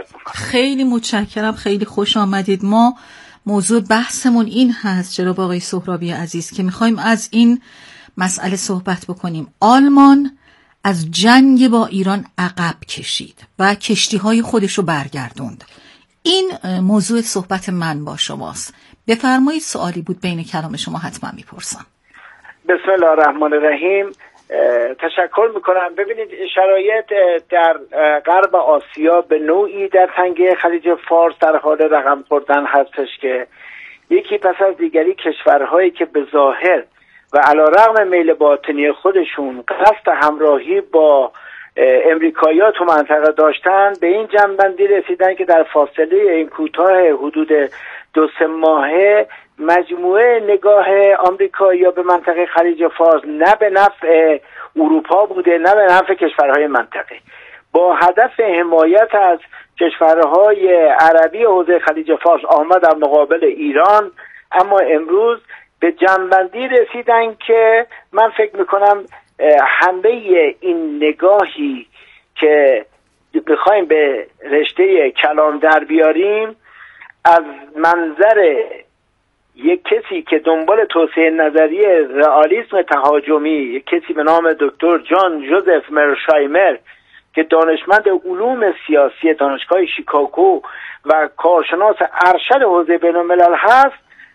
خیلی متشکرم، خیلی خوش آمدید. ما موضوع بحثمون این هست جناب آقای سهرابی عزیز که میخوایم از این مسئله صحبت بکنیم. آلمان از جنگ با ایران عقب کشید و کشتی‌های خودش رو برگردوند. این موضوع صحبت من با شماست. بفرمایید، سوالی بود بین کلام شما حتما میپرسم. بسم الله الرحمن الرحیم. تشکر میکنم. ببینید شرایط در غرب آسیا به نوعی در تنگه خلیج فارس در حال رقم خوردن هستش که یکی پس از دیگری کشورهایی که به ظاهر و علیرغم میل باطنی خودشون قصد همراهی با امریکایی‌ها تو منطقه داشتن به این جنبندی رسیدن که در فاصله این کوتاه حدود 2-3 ماهه مجموعه نگاه آمریکایی‌ها به منطقه خلیج فارس نه به نفع اروپا بوده نه به نفع کشورهای منطقه، با هدف حمایت از کشورهای عربی حوزه خلیج فارس آمد در مقابل ایران. اما امروز به جنبندی رسیدن که من فکر میکنم همه این نگاهی که بخوایم به رشته کلام در بیاریم از منظر یک کسی که دنبال توسعه نظری رئالیسم تهاجمی، یک کسی به نام دکتر جان جوزف مرشایمر که دانشمند علوم سیاسی دانشگاه شیکاگو و کارشناس ارشد حوزه بین‌الملل هست،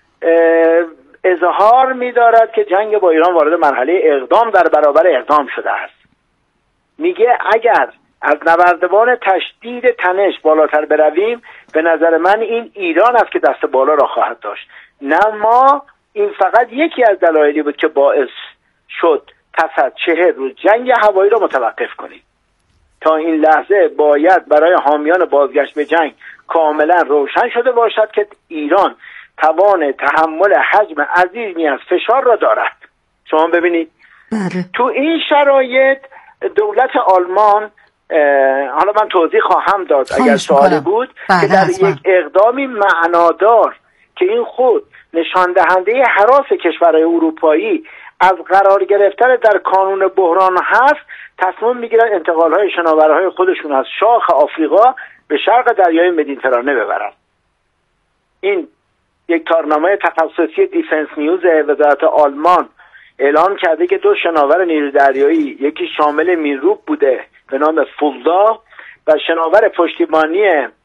اظهار می‌دارد که جنگ با ایران وارد مرحله اقدام در برابر اقدام شده است. میگه اگر از نوردوان تشدید تنش بالاتر برویم به نظر من این ایران است که دست بالا را خواهد داشت، نه ما. این فقط یکی از دلایلی بود که باعث شد پس از 40 روز جنگ هوایی را متوقف کنیم. تا این لحظه باید برای حامیان بازگشت به جنگ کاملا روشن شده باشد که ایران توان تحمل حجم عظیمی از فشار را دارد. شما ببینید تو این شرایط دولت آلمان، حالا من توضیح خواهم داد اگر سوالی بود، که در یک اقدامی معنادار که این خود نشان دهنده هراس کشورهای اروپایی از قرار گرفتن در کانون بحران هست، تصمیم میگیرن انتقالهای شناورهای خودشون از شاخ آفریقا به شرق دریای مدیترانه ببرن. این یک تارنامه تخصصی دیفنس نیوز وزارت آلمان اعلام کرده که 2 شناور نیروی دریایی، یکی شامل مینروب بوده به نام فولدا و شناور پشتیبانی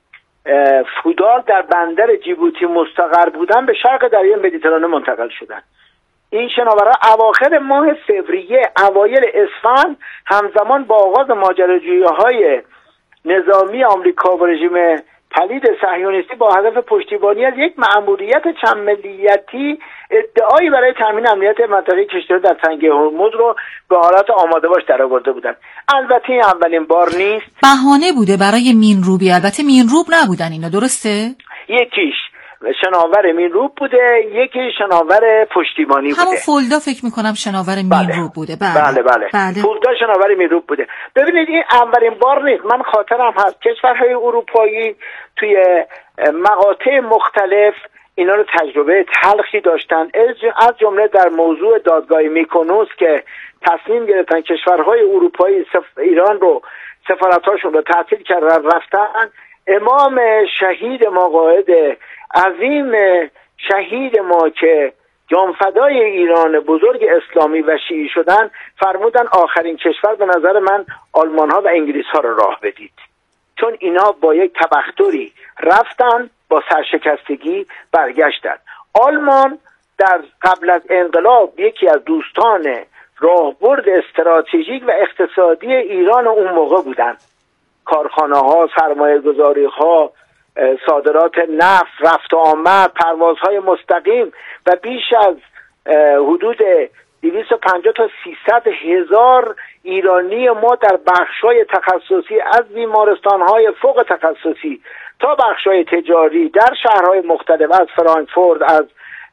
فودال در بندر جیبوتی مستقر بودن، به شرق دریای مدیترانه منتقل شدن. این شناورها اواخر ماه فوریه اوایل اسفند همزمان با آغاز ماجراجویی‌های نظامی آمریکا و رژیم پلید صهیونیستی با هدف پشتیبانی از یک مأموریت چند ملیتی ادعایی برای تامین امنیت منطقه کشتی‌ها در تنگه هرمز رو به حالت آماده باش درآورده بودند. البته این اولین بار نیست، بهانه بوده برای مینروبی. البته مینروب نبودن اینا، درسته؟ یکیش شناور مینروب بوده، یکی شناور پشتیبانی بوده. همون فولدا فکر میکنم شناور مینروب بوده. بله. فولدا شناور مینروب بوده. ببینید این اولین بار نیست. من خاطرم هست کشورهای اروپایی توی مقاطع مختلف اینا رو تجربه تلخی داشتن، از جمله در موضوع دادگاه میکونوس که تصمیم گرفتن کشورهای اروپایی ایران رو سفارتاشون رو تعطیل کردن رفتن. امام شهید ما، قائد عظیم شهید ما که جانفدای ایران بزرگ اسلامی و شیعی شدن، فرمودن آخرین کشور به نظر من آلمان ها و انگلیس ها رو راه بدید، چون اینا با یک تبختری رفتن با سرشکستگی برگشتن. آلمان در قبل از انقلاب یکی از دوستان راهبرد استراتژیک و اقتصادی ایران اون موقع بودن. کارخانه ها، سرمایه گذاری ها، صادرات نفت، رفت و آمد، پروازهای مستقیم و بیش از حدود 250 تا 300 هزار ایرانی ما در بخش‌های تخصصی از بیمارستان‌های فوق تخصصی تا بخش‌های تجاری در شهرهای مختلف، از فرانکفورت، از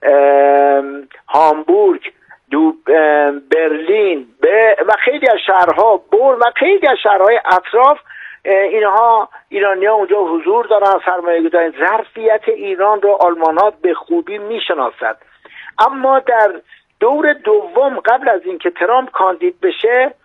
هامبورگ، برلین و خیلی از شهرها، برن و خیلی از شهرهای اطراف، اینها ایرانی‌ها اونجا حضور دارن، سرمایه‌گذاری. ظرفیت ایران رو آلمان‌ها به خوبی میشناسند. اما در دور دوم قبل از اینکه ترامپ کاندید بشه،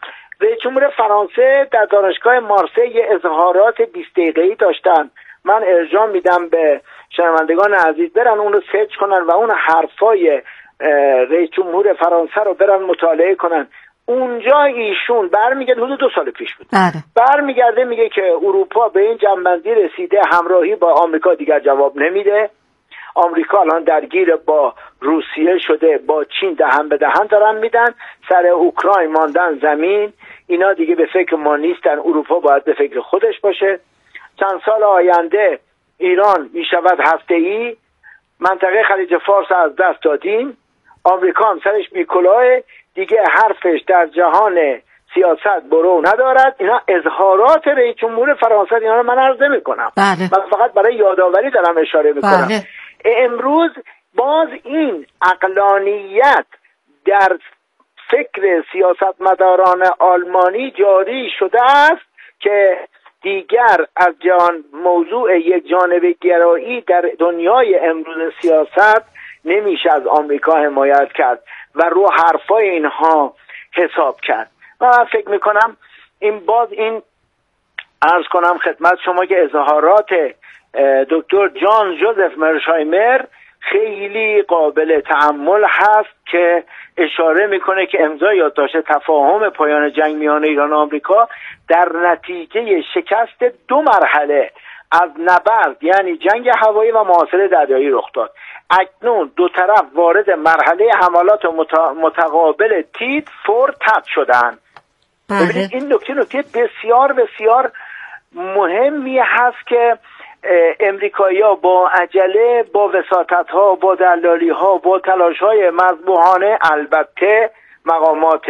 رئیس جمهور فرانسه در دانشگاه مارسی یه اظهارات 20 دقیقه‌ای داشتن. من ارجاع میدم به شنوندگان عزیز برن اون رو سرچ کنن و اون حرفای رئیس جمهور فرانسه رو برن مطالعه کنن. اونجا ایشون برمیگرده، حدود 2 سال پیش بود، برمیگرده میگه که اروپا به این جنبندی رسیده همراهی با آمریکا دیگر جواب نمیده. آمریکا الان درگیر با روسیه شده، با چین دهن به دهن دارن میدن، سر اوکراین ماندن زمین. اینا دیگه به فکر ما نیستن، اروپا باید به فکر خودش باشه. چند سال آینده ایران میشود هسته‌ای، منطقه خلیج فارس از دست دادیم، آمریکا هم سرش بیکلاه دیگه، حرفش در جهان سیاست برو ندارد. اینا اظهارات رئیس جمهور فرانسه، اینا رو من عرض نمی‌کنم، من فقط برای یادآوری دارم اشاره می‌کنم. امروز باز این عقلانیت در فکر سیاستمداران آلمانی جاری شده است که دیگر از موضوع یک جانبه گرایی در دنیای امروز سیاست نمیشه از آمریکا حمایت کرد و رو حرفای اینها حساب کرد. من فکر میکنم این عرض کنم خدمت شما که اظهارات دکتر جان جوزف مرشایمر خیلی قابل تأمل هست که اشاره میکنه که امضای یادداشت تفاهم پایان جنگ میان ایران و آمریکا در نتیجه شکست 2 مرحله از نبرد یعنی جنگ هوایی و محاصره دریایی رخ داد. اکنون 2 طرف وارد مرحله حملات متقابل تیت فور تت شدند. ببینید این نکته بسیار بسیار مهمی هست که امریکایی‌ها با عجله، با وساطت‌ها، با دلالی‌ها، با تلاش‌های مذبوحانه، البته مقامات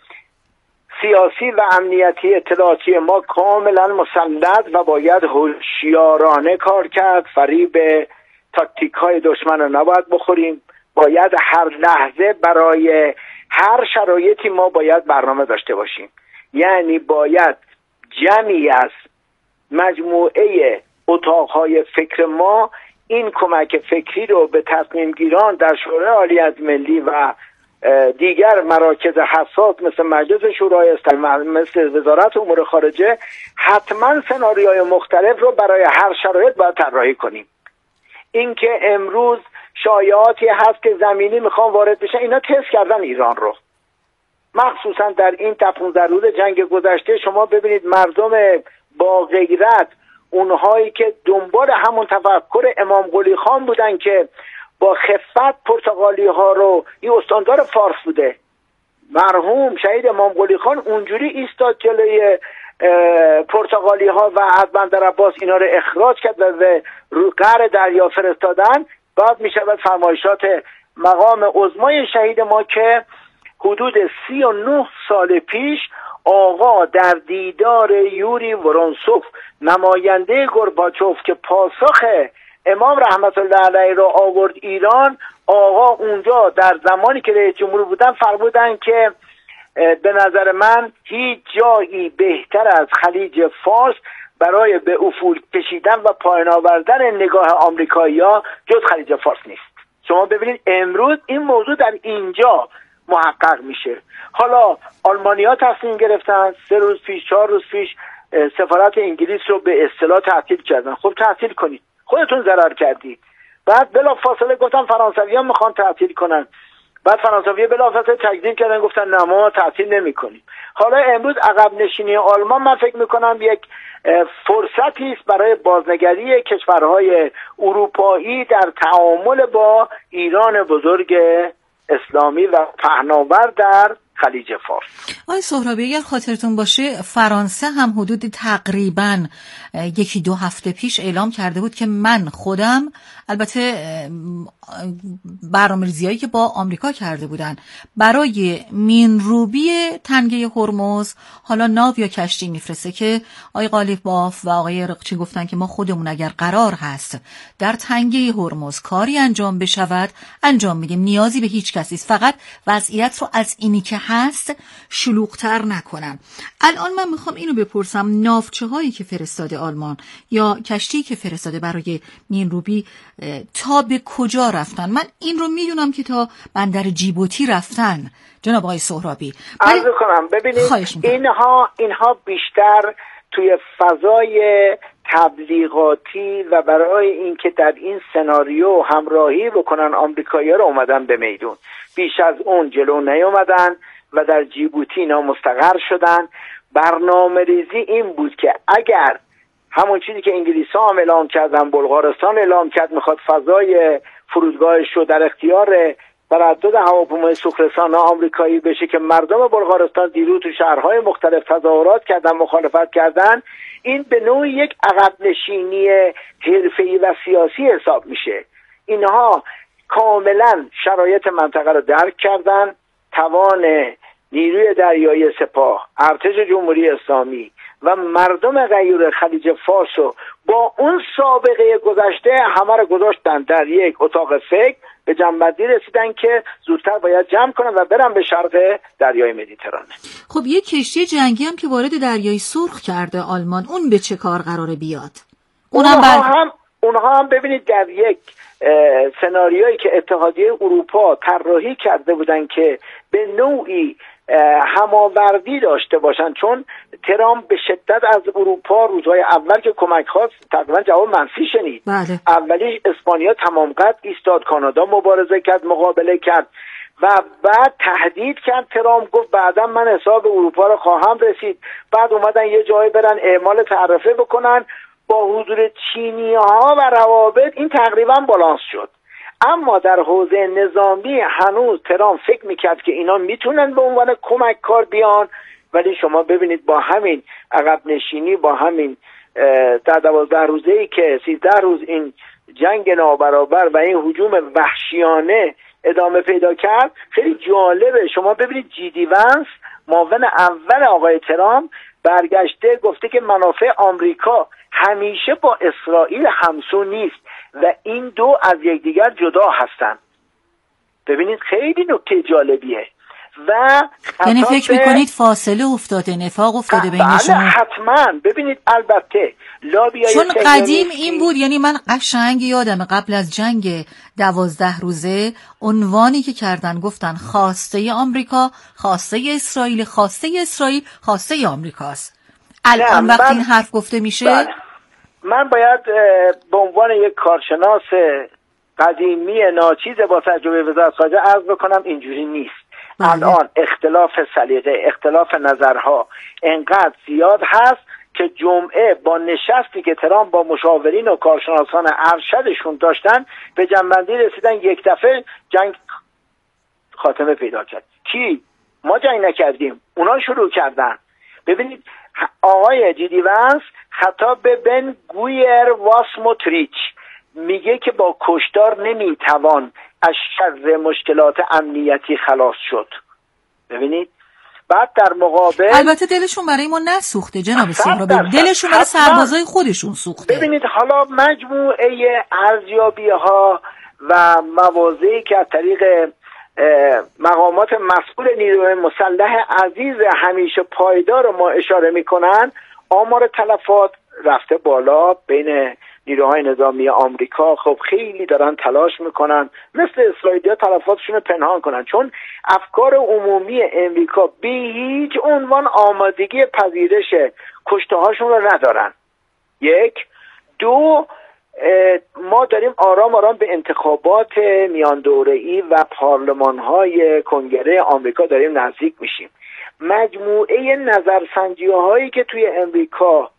سیاسی و امنیتی اطلاعاتی ما کاملا مسلط و باید هوشیارانه کار کرد. فریب تاکتیک‌های دشمن رو نباید بخوریم. باید هر لحظه برای هر شرایطی ما باید برنامه داشته باشیم. یعنی باید جمعی از مجموعه اتاقهای فکر ما این کمک فکری رو به تصمیم گیران در شورای عالی از ملی و دیگر مراکز حساس مثل مجلس شورای اسلامی، مثل وزارت امور خارجه، حتما سناریوهای مختلف رو برای هر شرایط باید طراحی کنیم. اینکه امروز شایعاتی هست که زمینی میخوان وارد بشن، اینا تست کردن ایران رو، مخصوصا در این 15 روز جنگ گذشته. شما ببینید مردم با غیرت، اونهایی که دنبال همون تفکر امام قلی خان بودن که با خفت پرتغالی ها رو، این استاندار فارس بوده، مرحوم شهید امام قلی خان اونجوری ایستاد جلوی پرتغالی ها و از بندر عباس اینا رو اخراج کرد و به قعر دریا فرستادن. بعد می شود فرمایشات مقام عظمای شهید ما که حدود 39 سال پیش آقا در دیدار یوری ورونسوف نماینده گورباچوف که پاسخ امام رحمت الله علیه را آورد ایران، آقا اونجا در زمانی که رئیس جمهور بودن فرمودن که به نظر من هیچ جایی بهتر از خلیج فارس برای به افول کشیدن و پایان آوردن نگاه آمریکایی‌ها جز خلیج فارس نیست. شما ببینید امروز این موضوع در اینجا محقق میشه. حالا آلمانی‌ها تصمیم گرفتن 3 روز پیش 4 روز پیش سفارت انگلیس رو به اصطلاح تعطیل کردن. خب تعطیل کنید، خودتون ضرر کردید. بعد بلافاصله گفتن فرانسوی‌ها میخوان تعطیل کنن. بعد فرانسوی‌ها بلافاصله تکذیب کردن، گفتن نه ما تعطیل نمی‌کنیم. حالا امروز عقب نشینی آلمان من فکر می‌کنم یک فرصتی است برای بازنگری کشورهای اروپایی در تعامل با ایران بزرگ اسلامی و پهناور در خلیج فارس. آقای سهرابی اگر خاطرتون باشه فرانسه هم حدود تقریباً 1-2 هفته پیش اعلام کرده بود که من خودم، البته برنامه‌ریزی‌هایی که با آمریکا کرده بودن برای مینروبی تنگه هرمز، حالا ناو یا کشتی میفرسته که آقای قالیباف و آقای رقچی گفتن که ما خودمون اگر قرار هست در تنگه هرمز کاری انجام بشود انجام میدیم، نیازی به هیچ کسی است، فقط وضعیت رو از اینی که هست شلوغ‌تر نکنن. الان من میخوام اینو بپرسم، ناوچه هایی که فرستاده آلمان یا کشتی که فرستاده برای مینروبی تا به کجا رفتن؟ من این رو میدونم که تا بندر جیبوتی رفتن جناب آقای سهرابی. عرض کنم ببینید اینها بیشتر توی فضای تبلیغاتی و برای اینکه در این سناریو همراهی بکنن آمریکایی‌ها رو اومدن به میدون، بیش از اون جلو نیومدن و در جیبوتی اینا مستقر شدن. برنامه ریزی این بود که اگر همون چیزی که انگلیس‌ها هم اعلام کردن، بلغارستان اعلام کرد میخواد فضای فرودگاهش رو در اختیار تردد هواپیمای سوخرسان آمریکایی بشه که مردم بلغارستان دیروز تو شهرهای مختلف تظاهرات کردن، مخالفت کردن، این به نوعی یک عقب نشینی حرفه‌ای و سیاسی حساب میشه. اینها کاملا شرایط منطقه رو درک کردن، توان نیروی دریایی سپاه، ارتش جمهوری اسلامی و مردم غیور خلیج فارس رو با اون سابقه گذشته همه رو گذاشتن در یک اتاق فکر، به جنبندی رسیدن که زودتر باید جمع کنن و برن به شرق دریای مدیترانه. خب یک کشتی جنگی هم که وارد دریای سرخ کرده آلمان، اون به چه کار قراره بیاد؟ اونها هم ببینید در یک سناریویی که اتحادیه اروپا طراحی کرده بودن که به نوعی هماوردی داشته باشن، چون ترامپ به شدت از اروپا روزهای اول که کمک خواست تقریبا جواب منفی شنید. بله. اولیش اسپانیا تمام قد ایستاد، کانادا مبارزه کرد، مقابله کرد و بعد تهدید کرد. ترامپ گفت بعدا من حساب اروپا رو خواهم رسید. بعد اومدن یه جایی برن اعمال تعرفه بکنن. با حضور چینی‌ها و روابط این تقریبا بالانس شد. اما در حوزه نظامی هنوز ترامپ فکر میکرد که اینا میتونن به عنوان کمک کار بیان، ولی شما ببینید با همین عقب نشینی، با همین در 12 روزه‌ای که 13 روز این جنگ نابرابر و این هجوم وحشیانه ادامه پیدا کرد، خیلی جالبه. شما ببینید جیدی ونس، معاون اول آقای ترامپ، برگشته گفته که منافع آمریکا همیشه با اسرائیل همسو نیست و این دو از یکدیگر جدا هستن. ببینید خیلی نکته جالبیه. و یعنی فکر میکنید فاصله افتاده، نفاق افتاده بین شما؟ بله حتما. ببینید البته لابیای چون قدیم این بود، یعنی من قشنگ یادمه قبل از جنگ 12 روزه عنوانی که کردن گفتن خواسته آمریکا، خواسته اسرائیل، خواسته اسرائیل، خواسته آمریکاست. الان وقتی این حرف گفته میشه من باید به عنوان یک کارشناس قدیمی ناچیز با تجربه وزارت خارجه عرض بکنم اینجوری نیست. الان اختلاف سلیقه، اختلاف نظرها انقدر زیاد هست که جمعه با نشستی که ترامپ با مشاورین و کارشناسان ارشدشون داشتن به جنبندی رسیدن یک دفعه جنگ خاتمه پیدا کرد. کی؟ ما جنگ نکردیم، اونا شروع کردن. ببینید آقای جیدی ونس خطاب به بن گویر واسموتریچ میگه که با کشتار نمیتوان از شر مشکلات امنیتی خلاص شد. ببینید بعد در مقابل البته دلشون برای ما نسوخته جناب سهرابی، دلشون برای سربازای خودشون سوخته. ببینید حالا مجموعه ارزیابی‌ها و مواضعی که از طریق مقامات مسئول نیروی مسلح عزیز همیشه پایدار ما اشاره میکنن، آمار تلفات رفته بالا بین نیروهای نظامی آمریکا. خب خیلی دارن تلاش میکنن مثل اسرائیلیا تلفاتشون رو پنهان کنن، چون افکار عمومی امریکا به هیچ عنوان آمادگی پذیرش کشته هاشون رو ندارن. یک. دو، ما داریم آرام آرام به انتخابات میان دوره‌ای و پارلمان‌های کنگره آمریکا داریم نزدیک میشیم. مجموعه نظرسنجی‌هایی که توی امریکا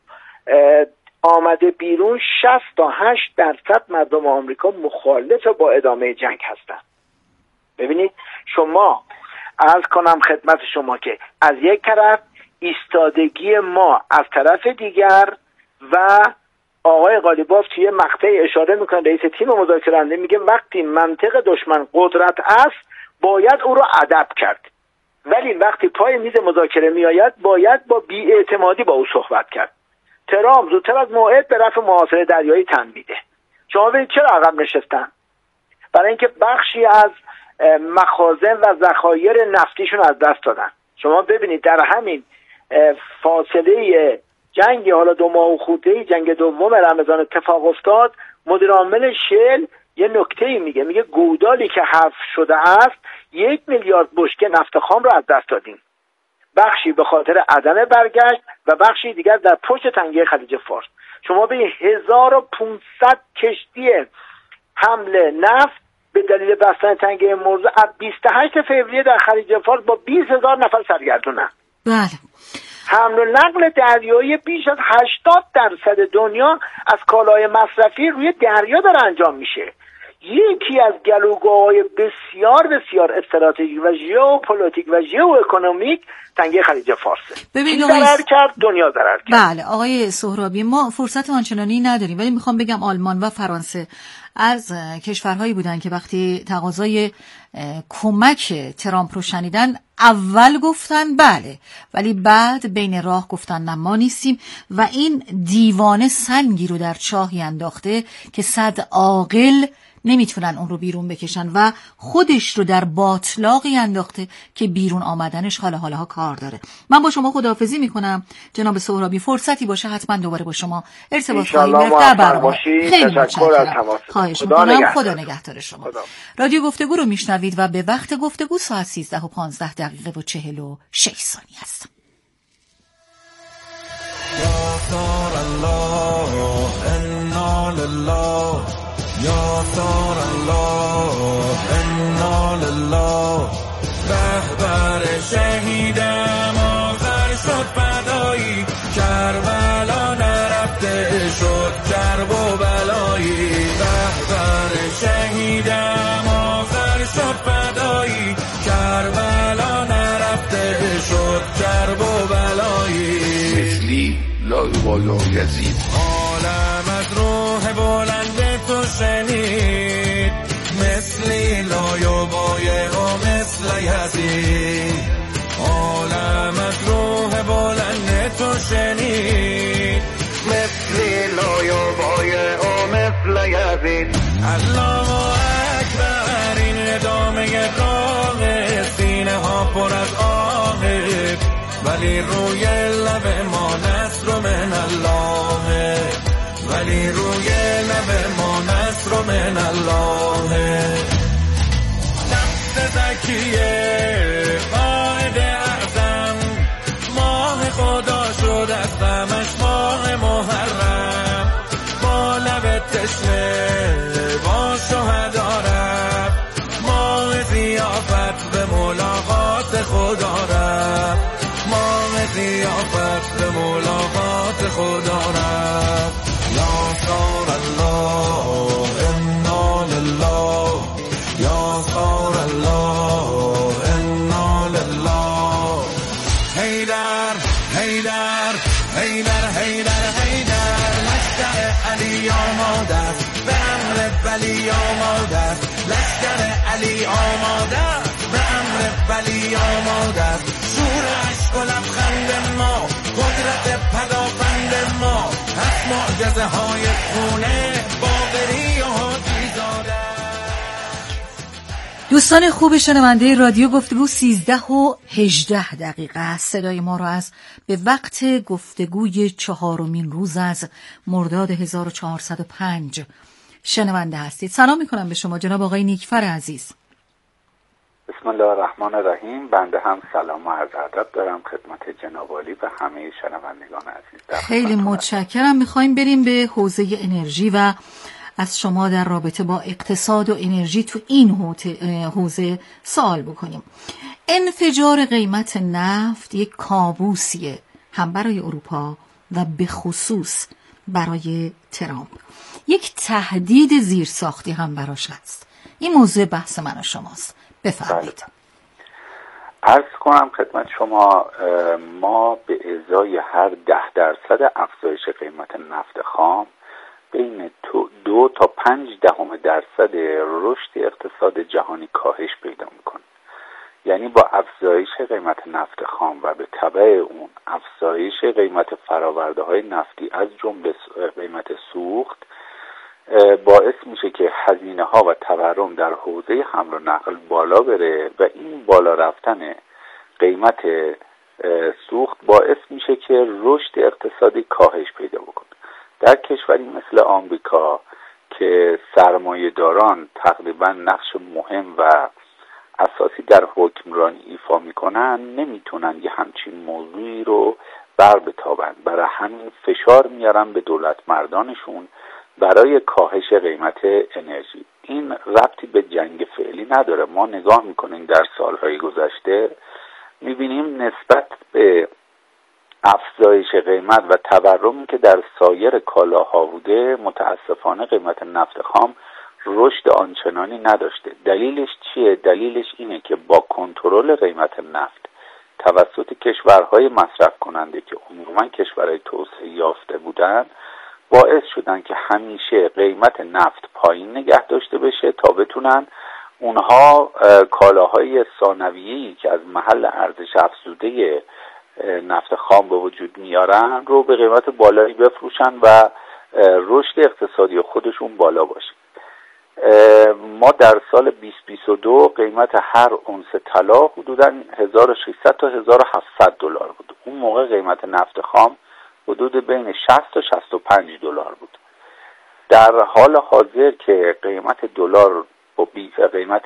آمده بیرون 60 تا 8% مردم آمریکا مخالف با ادامه جنگ هستن. ببینید شما عرض کنم خدمت شما که از یک طرف ایستادگی ما، از طرف دیگر و آقای قالیباف توی مقطعی اشاره میکنه، رئیس تیم مذاکره‌کننده میگه وقتی منطق دشمن قدرت است باید او را ادب کرد، ولی وقتی پای میز مذاکره میآید باید با بی‌اعتمادی با او صحبت کرد. ترامپ زودتر از موعد به رفع محاصره دریایی تن میده. شما ببینید چرا عقب نشستن؟ برای اینکه بخشی از مخازن و ذخایر نفتیشون از دست دادن. شما ببینید در همین فاصله جنگ حالا 2 ماه و خورده جنگ دوم رمضان اتفاق افتاد، مدیر عامل شل یه نکته‌ای میگه گودالی که حذف شده است 1 میلیارد بشکه نفت خام رو از دست دادیم، بخشی به خاطر عدم برگشت و بخشی دیگر در پشت تنگه خلیج فارس. شما به 1500 کشتی حمل نفت به دلیل بستن تنگه مرز از 28 فوریه در خلیج فارس با 20,000 نفر سرگردونن. بله. حمل و نقل دریایی بیش از 80% دنیا از کالای مصرفی روی دریا داره انجام میشه. یکی از گلوگاه‌های بسیار بسیار استراتژیک و ژئوپلیتیک و ژئواکونومیک تنگه خلیج فارسه. ببینید ضرر کرد، دنیا ضرر کرد. بله آقای سهرابی، ما فرصت آنچنانی نداریم، ولی میخوام بگم آلمان و فرانسه از کشورهایی بودن که وقتی تقاضای کمک ترامپ رو شنیدن اول گفتن بله، ولی بعد بین راه گفتن نه ما نیستیم و این دیوانه سنگی رو در چاهی انداخته که 100 عاقل نمیتونن اون رو بیرون بکشن و خودش رو در باطلاقی انداخته که بیرون آمدنش حالا کار داره. من با شما خداحافظی میکنم جناب سهرابی، فرصتی باشه حتما دوباره با شما ارتباط خواهیم گرفت در برنامه. خیلی متشکرم. خواهش میکنم. خدا نگهدار شما. رادیو گفتگو رو میشنوید و به وقت گفتگو ساعت 13:15 و 46 ثانیه است. یا سار الله انا لله، رهبر شهیدم آخر شد فدایی، کربلا نرفته شد کرب و بلایی، رهبر شهیدم آخر شد فدایی، کربلا نرفته شد کرب و بلایی، مثلی لا یزید عالم از روح بلند تو شنید، مثلی لایوبایه و مثل یزید، عالم از روح بلند تو شنید، مثلی لایوبایه و مثل یزید، الله اکبر این ادامه راه، سینه ها پر از آهه، ولی روی لب ما نصر من الله، ولی روی لب ما نصر من الله، نفس زکیه قائد اعظم، ماه خدا شد از غمش ماه محرم، با لب تشنه با شهدا رفت، ماه ضیافت به ملاقات خدا رفت، ماه ضیافت به ملاقات خدا رفت، یا سار الله انا لله، یا سار الله انا لله، حیدر حیدر حیدر حیدر حیدر، لشکر علی آماده است به امر ولی آماده است، لشکر علی آماده است به امر ولی آماده است، شور عشق و لبخند ما، قدرت پدافند ما، از معجزه های خونه باقری و حاجیزاده. دوستان خوب شنونده رادیو گفتگو 13:18 است. صدای ما را از به وقت گفتگوی 4مین روز از مرداد 1405 شنونده هستید. سلام میکنم به شما جناب آقای نیکفر عزیز. بسم الله الرحمن الرحیم. بنده هم سلام و عرض ادب دارم خدمت جناب عالی و همه شنوندگان عزیز. خیلی متشکرم. میخوایم بریم به حوزه انرژی و از شما در رابطه با اقتصاد و انرژی تو این حوزه سوال بکنیم. انفجار قیمت نفت یک کابوسیه هم برای اروپا و به خصوص برای ترامپ. یک تهدید زیرساختی هم براش هست. این موضوع بحث من و شماست. بفرمایید. عرض کنم خدمت شما، ما به ازای هر 10% افزایش قیمت نفت خام بین 2 تا 5% رشد اقتصاد جهانی کاهش پیدا میکنه. یعنی با افزایش قیمت نفت خام و به تبع اون افزایش قیمت فراورده های نفتی از جمله قیمت سوخت، باعث میشه که هزینه ها و تورم در حوزه حمل و نقل بالا بره و این بالا رفتن قیمت سوخت باعث میشه که رشد اقتصادی کاهش پیدا بکنه. در کشوری مثل آمریکا که سرمایه داران تقریبا نقش مهم و اساسی در حکمرانی ایفا میکنن، نمیتونن یه همچین موضوعی رو بر بتابن، برای همین فشار میارن به دولت مردانشون برای کاهش قیمت انرژی. این ربطی به جنگ فعلی نداره. ما نگاه میکنیم در سالهای گذشته میبینیم نسبت به افزایش قیمت و تورمی که در سایر کالاها بوده، متاسفانه قیمت نفت خام رشد آنچنانی نداشته. دلیلش چیه؟ دلیلش اینه که با کنترل قیمت نفت توسط کشورهای مصرف کننده که عموما کشورهای توسعه یافته بودن، باعث شدن که همیشه قیمت نفت پایین نگه داشته بشه تا بتونن اونها کالاهای ثانویه‌ای که از محل ارزش افزوده نفت خام به وجود میارن رو به قیمت بالایی بفروشن و رشد اقتصادی خودشون بالا باشه. ما در سال 2022 قیمت هر اونس طلا حدوداً 1600 تا 1700 دلار بود. اون موقع قیمت نفت خام حدود بین 60 تا 65 دلار بود. در حال حاضر که قیمت دلار با قیمت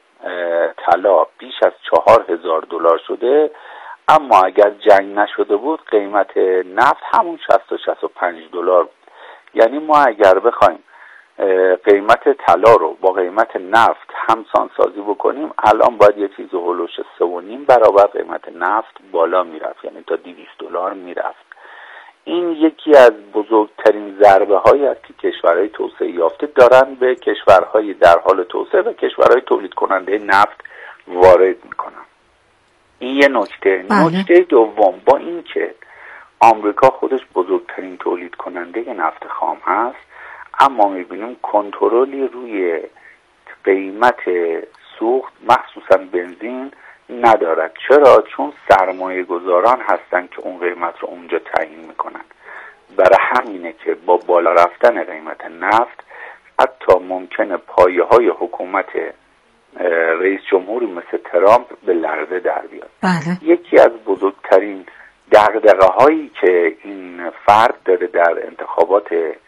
طلا بیش از 4000 دلار شده، اما اگر جنگ نشده بود قیمت نفت همون 60 تا 65 دلار بود. یعنی ما اگر بخوایم قیمت طلا رو با قیمت نفت همسان سازی بکنیم، الان باید یه چیز هولوش 3.5 برابر قیمت نفت بالا میرفت، یعنی تا 200 دلار میرفت. این یکی از بزرگترین ضربه هایی است که کشورهای توسعه یافته دارن به کشورهای در حال توسعه و کشورهای تولید کننده نفت وارد میکنن. این یه نکته. نکته دوم، با این که آمریکا خودش بزرگترین تولید کننده نفت خام هست، اما میبینیم کنترلی روی قیمت سوخت مخصوصا بنزین ندارد. چرا؟ چون سرمایه گذاران هستن که اون قیمت رو اونجا تعیین میکنن. برای همینه که با بالا رفتن قیمت نفت حتی ممکنه پایه های حکومت رئیس جمهوری مثل ترامپ به لرزه در بیاد. یکی از بزرگترین دغدغه هایی که این فرد داره در انتخابات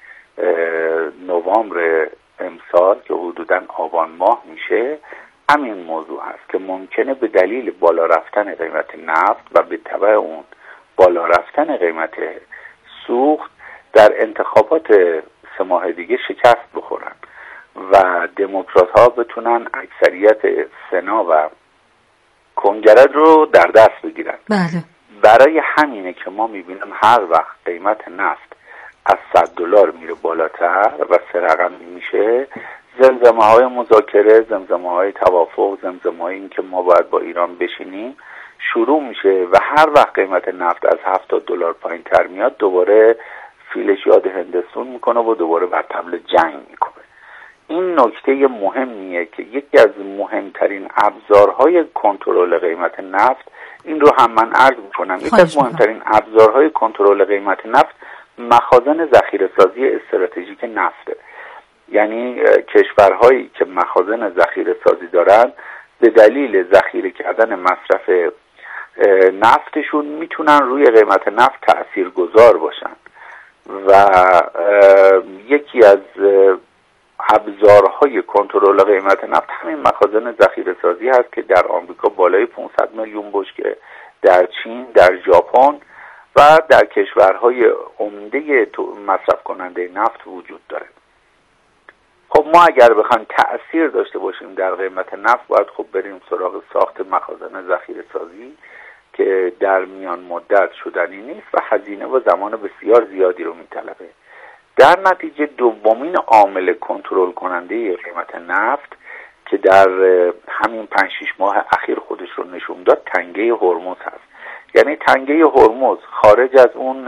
نوامبر امسال که حدوداً آبان ماه میشه، همین موضوع هست که ممکنه به دلیل بالا رفتن قیمت نفت و به تبع اون بالا رفتن قیمت سوخت در انتخابات 3 ماه دیگه شکست بخورن و دموکرات ها بتونن اکثریت سنا و کنگره رو در دست بگیرن. برای همینه که ما میبینیم هر وقت قیمت نفت از 100 دلار میره بالاتر و 3 رقمی میشه، زمزمه های مذاکره، زمزمه های توافق، زمزمه های این که ما باید با ایران بشینیم شروع میشه و هر وقت قیمت نفت از 70 دلار پایین تر میاد، دوباره فیلش یاد هندستون میکنه و دوباره بر طبل جنگ میکنه. این نکته مهمیه که یکی از مهمترین ابزارهای کنترل قیمت نفت، این رو هم من عرض میکنم، یکی از مهمترین ابزارهای کنترل قیمت نفت مخازن ذخیره سازی استراتژیک نفته. یعنی کشورهایی که مخازن ذخیره سازی دارن به دلیل ذخیره کردن مصرف نفتشون میتونن روی قیمت نفت تأثیرگذار باشن و یکی از ابزارهای کنترل قیمت نفت همین مخازن ذخیره سازی هست که در آمریکا بالای 500 میلیون بشکه، در چین، در ژاپن و در کشورهای عمده مصرف کننده نفت وجود داره. خب ما اگر بخوایم تأثیر داشته باشیم در قیمت نفت، باید خب بریم سراغ ساخت مخازن ذخیره سازی که در میان مدت شدنی نیست و هزینه و زمان بسیار زیادی رو میطلبه. در نتیجه دومین عامل کنترل کننده قیمت نفت که در همین 5-6 ماه اخیر خودش رو نشون داد، تنگه هرمز هست. یعنی تنگه هرمز خارج از اون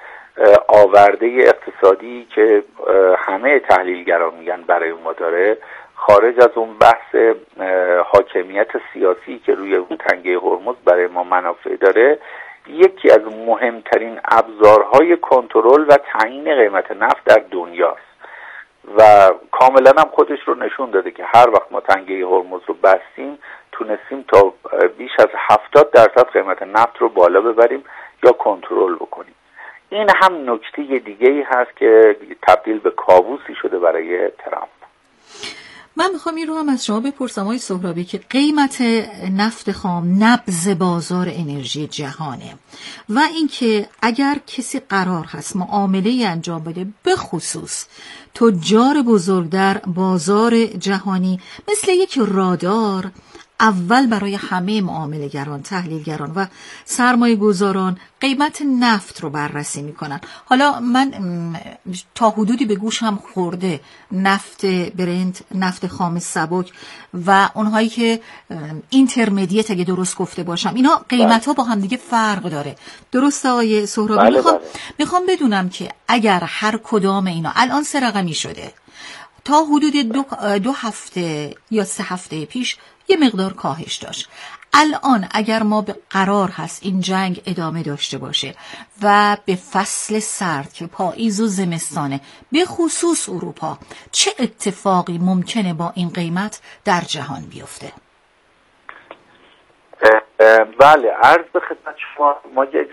آورده اقتصادی که همه تحلیلگران میگن برای ما داره، خارج از اون بحث حاکمیت سیاسی که روی اون تنگه هرمز برای ما منافع داره، یکی از مهمترین ابزارهای کنترل و تعیین قیمت نفت در دنیاست و کاملا هم خودش رو نشون داده که هر وقت ما تنگه هرمز رو بستیم تونستیم تا بیش از 70% قیمت نفت رو بالا ببریم یا کنترل بکنیم. این هم نکته دیگه ای هست که تبدیل به کابوسی شده برای ترامپ. من میخوام این رو هم از شما بپرسم آقای سهرابی که قیمت نفت خام نبض بازار انرژی جهانه و اینکه اگر کسی قرار هست معامله انجام بده، به خصوص تجار بزرگ در بازار جهانی مثل یک رادار، اول برای همه معامله‌گران، تحلیلگران و سرمایه گذاران قیمت نفت رو بررسی میکنن. حالا من تا حدودی به گوشم خورده نفت برنت، نفت خام سبک و اونهایی که اینترمدیت، اگه درست گفته باشم، اینا قیمت ها با هم دیگه فرق داره. درست آقای سهرابی؟ میخوام بدونم که اگر هر کدام اینا الان 3 رقمی شده، تا حدود 2 هفته یا 3 هفته پیش یه مقدار کاهش داشت. الان اگر ما به قرار هست این جنگ ادامه داشته باشه و به فصل سرد که پاییز و زمستانه، به خصوص اروپا، چه اتفاقی ممکنه با این قیمت در جهان بیفته؟ بله، عرض به خدمت شما، ما یک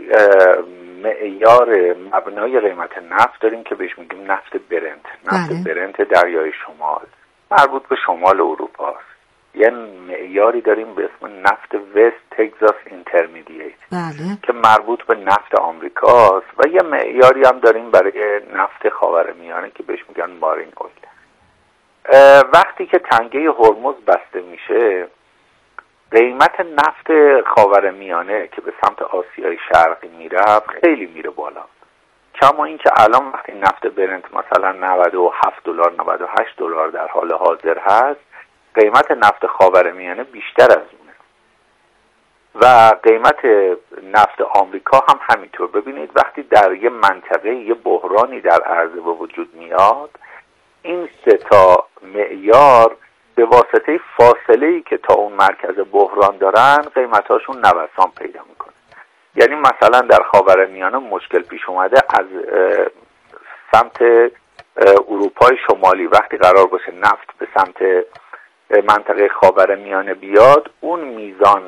معیار مبنای قیمت نفت داریم که بهش میگیم نفت برنت. نفت برنت دریای شمال مربوط به شمال اروپا است. یه معیاری داریم به اسم نفت وست تگزاس اینترمدییت که مربوط به نفت آمریکاست و یه معیاری هم داریم برای نفت خاورمیانه که بهش میگن مارین اویل. وقتی که تنگه هرمز بسته میشه، قیمت نفت خاورمیانه که به سمت آسیای شرقی میرفت خیلی میره بالا. کما این که الان وقتی نفت برنت مثلا 97 دلار 98 دلار در حال حاضر هست، قیمت نفت خاورمیانه بیشتر از اونه و قیمت نفت آمریکا هم همینطور. ببینید وقتی در یه منطقه یه بحرانی در عرضه به وجود میاد، این 3 تا معیار به واسطه فاصله‌ای که تا اون مرکز بحران دارن قیمتاشون نوسان پیدا میکنه. یعنی مثلا در خاورمیانه مشکل پیش اومده از سمت اروپای شمالی، وقتی قرار باشه نفت به سمت منطقه خاورمیانه بیاد، اون میزان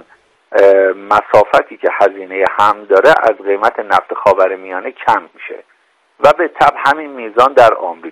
مسافتی که هزینه حمل داره از قیمت نفت خاورمیانه کم میشه و به تبع همین میزان در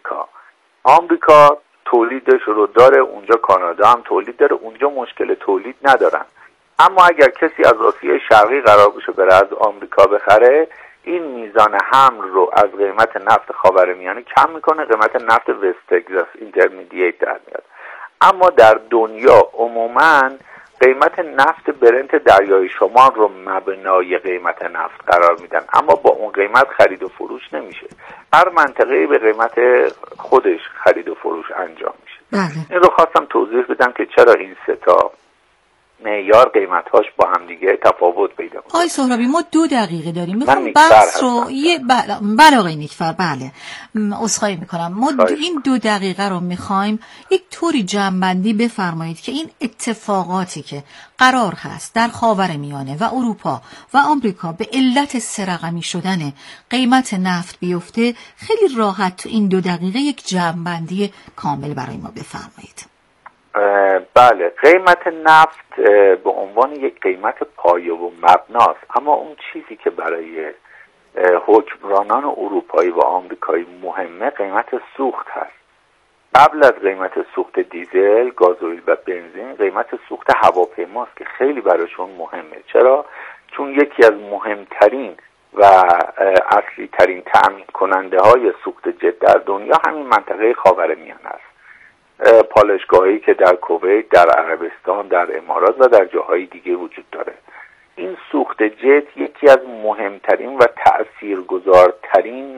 آمریکا تولیدش رو داره، اونجا کانادا هم تولید داره، اونجا مشکل تولید ندارن. اما اگر کسی از آسیای شرقی قرار بشه بره از آمریکا بخره، این میزان حمل رو از قیمت نفت خاورمیانه کم میکنه، قیمت نفت وست تگزاس اینترمدییت در میاد. اما در دنیا عموماً قیمت نفت برنت دریای شمال رو مبنای قیمت نفت قرار میدن، اما با اون قیمت خرید و فروش نمیشه. هر منطقه‌ای به قیمت خودش خرید و فروش انجام میشه. این رو خواستم توضیح بدم که چرا این 3 تا معیار قیمت‌هاش با هم دیگه تفاوت پیدا می‌کنه. آقای سهرابی ما 2 دقیقه داریم. میخوام بحث رو بله آقای نیکفر، بله عذرخواهی میکنم. ما این 2 دقیقه رو میخوایم یک طوری جمع‌بندی بفرمایید که این اتفاقاتی که قرار هست در خاورمیانه و اروپا و آمریکا به علت 3 رقمی شدن قیمت نفت بیفته، خیلی راحت تو این 2 دقیقه یک جمع‌بندی کامل برای ما بفرمایید. بله، قیمت نفت به عنوان یک قیمت پایه و مبناست، اما اون چیزی که برای حکمرانان اروپایی و آمریکایی مهمه قیمت سوخت هست. قبل از قیمت سوخت دیزل، گازوئیل و بنزین، قیمت سوخت هواپیماست که خیلی براشون مهمه. چرا؟ چون یکی از مهمترین و اصلی ترین تأمین کننده های سوخت جت در دنیا همین منطقه خاورمیانه است. پالایشگاهایی که در کویت، در عربستان، در امارات و در جاهای دیگه وجود داره. این سوخت جت یکی از مهمترین و تأثیرگذارترین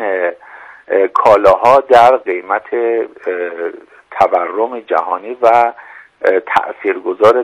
کالاها در قیمت تورم جهانی و تأثیرگذار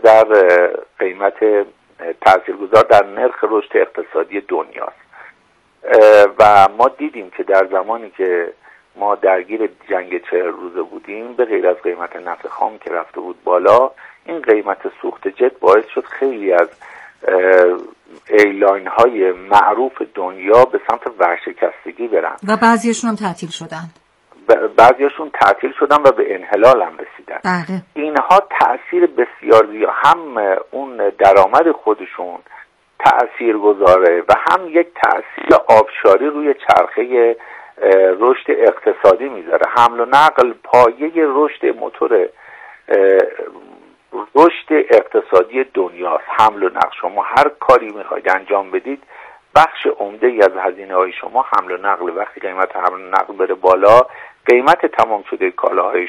در نرخ رشد اقتصادی دنیاست. و ما دیدیم که در زمانی که ما درگیر جنگ 40 روزه بودیم، به غیر از قیمت نفت خام که رفته بود بالا، این قیمت سوخت جت باعث شد خیلی از ایرلاین های معروف دنیا به سمت ورشکستگی برن و بعضیشون هم تعطیل شدن. بعضیاشون تعطیل شدن و به انحلال هم رسیدن. بله. اینها تأثیر بسیار زیاد، هم اون درآمد خودشون تأثیر گذاره و هم یک تأثیر آبشاری روی چرخه رشد اقتصادی میذاره. حمل و نقل پایه رشد موتور رشد اقتصادی دنیاست. حمل و نقل، شما هر کاری میخواید انجام بدید بخش عمده ای از هزینه های شما حمل و نقل. وقتی قیمت حمل و نقل بره بالا، قیمت تمام شده کالاهای